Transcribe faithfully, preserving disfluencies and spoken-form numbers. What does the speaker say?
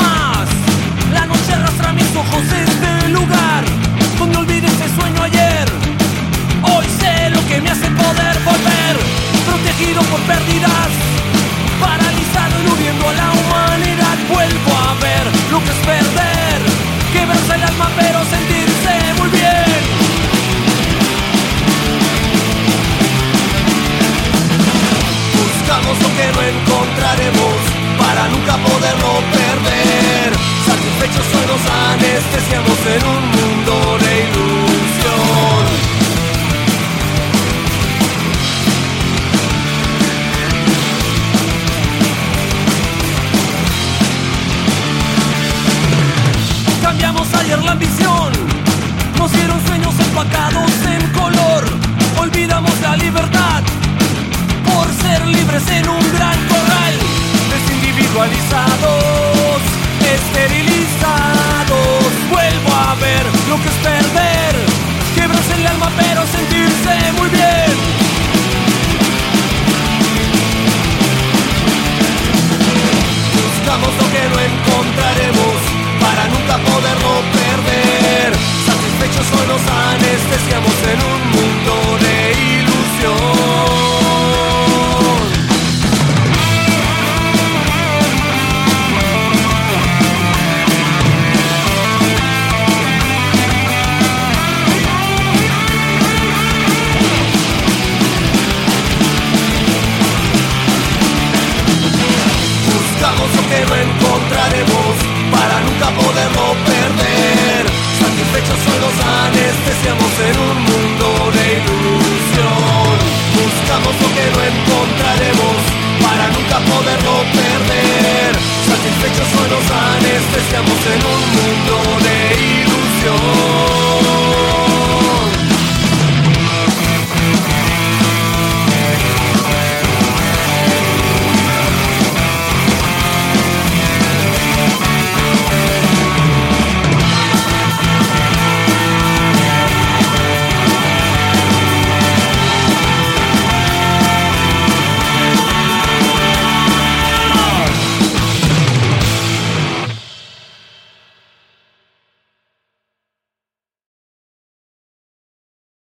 más. La noche arrastra mis ojos a este lugar donde olvidé ese sueño ayer. Hoy sé lo que me hace poder volver, protegido por pérdidas, paralizado y nubiendo a la humanidad. Vuelvo a ver lo que es perder, quebrarse el alma pero sentirse muy bien. Buscamos lo que no encontraremos para nunca poderlo perder. Satisfechos hoy nos anestesiamos en un mundo de ilusión. Cambiamos ayer la ambición, nos dieron sueños empacados en color. Olvidamos la libertad por ser libres en un gran corral. Desindividualizados, esterilizados. Vuelvo a ver lo que es perder, quebrarse el alma pero sentirse muy bien. Buscamos lo que no encontraremos para nunca poderlo perder. Satisfechos hoy nos anestesiamos en un mundo de ilusión. Buscamos lo que no encontraremos para nunca poderlo perder. Satisfechos hoy nos anestesiamos en un mundo de ilusión. Buscamos lo que no encontraremos para nunca poderlo perder. Satisfechos hoy nos anestesiamos en un mundo de ilusión.